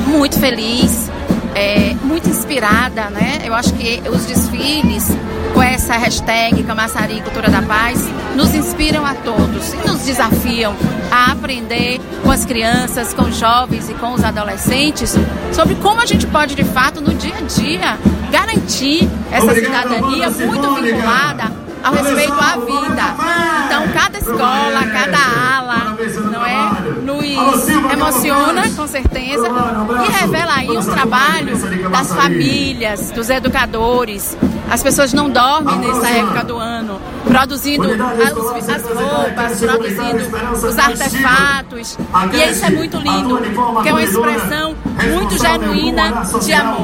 muito feliz, muito inspirada, né? Eu acho que os desfiles com essa hashtag Camaçari Cultura da Paz nos inspiram a todos e nos desafiam a aprender com as crianças, com os jovens e com os adolescentes sobre como a gente pode, de fato, no dia a dia, garantir essa cidadania muito vinculada ao respeito à vida. Então, cada escola, cada ala, não é, nos emociona, com certeza, e revela aí um trabalho das famílias, dos educadores. As pessoas não dormem nessa época do ano, produzindo as roupas, produzindo os artefatos. E isso é muito lindo, porque é uma expressão muito genuína de amor.